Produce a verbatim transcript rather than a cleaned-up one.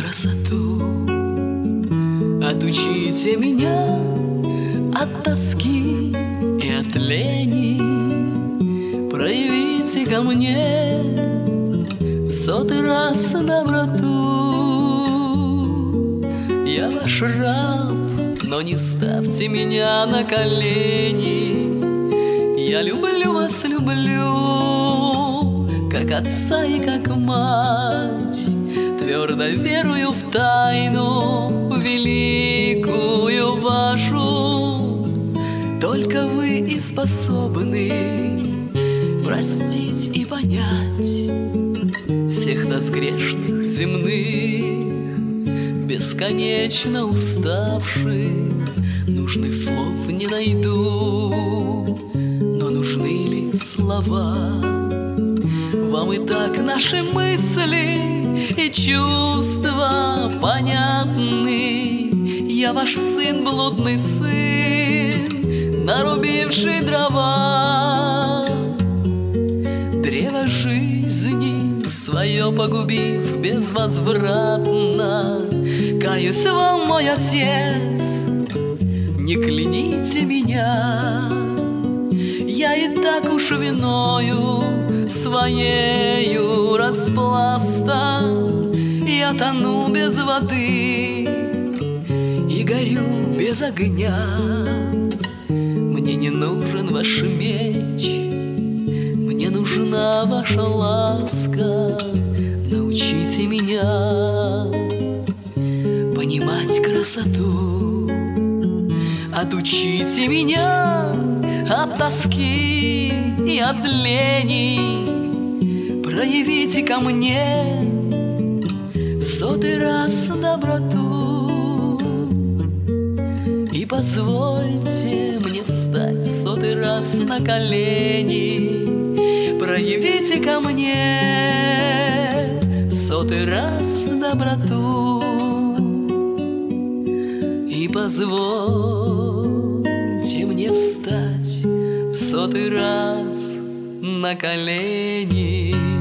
красоту. Отучите меня от тоски и от лени, проявите ко мне в сотый раз доброту. Я ваш раб, но не ставьте меня на колени. Я люблю вас, люблю, как отца и как мать. Твердо верую в тайну великую вашу. Только вы и способны простить и понять всех нас грешных земных, бесконечно уставших. Нужных слов не найду, но нужны ли слова? Вам и так наши мысли и чувства понятны. Я ваш сын, блудный сын, нарубивший дрова, древо жизни свое погубив безвозвратно. Каюсь вам, мой отец, не кляните меня. Я и так уж виною своею распластан. Я тону без воды и горю без огня. Мне не нужен ваш меч, мне нужна ваша ласка. Научите меня понимать красоту. Отучите меня от тоски и от лени, проявите ко мне в сотый раз доброту. И позвольте мне встать в сотый раз на колени, проявите ко мне в сотый раз доброту. И позвольте мне встать в сотый раз на колени.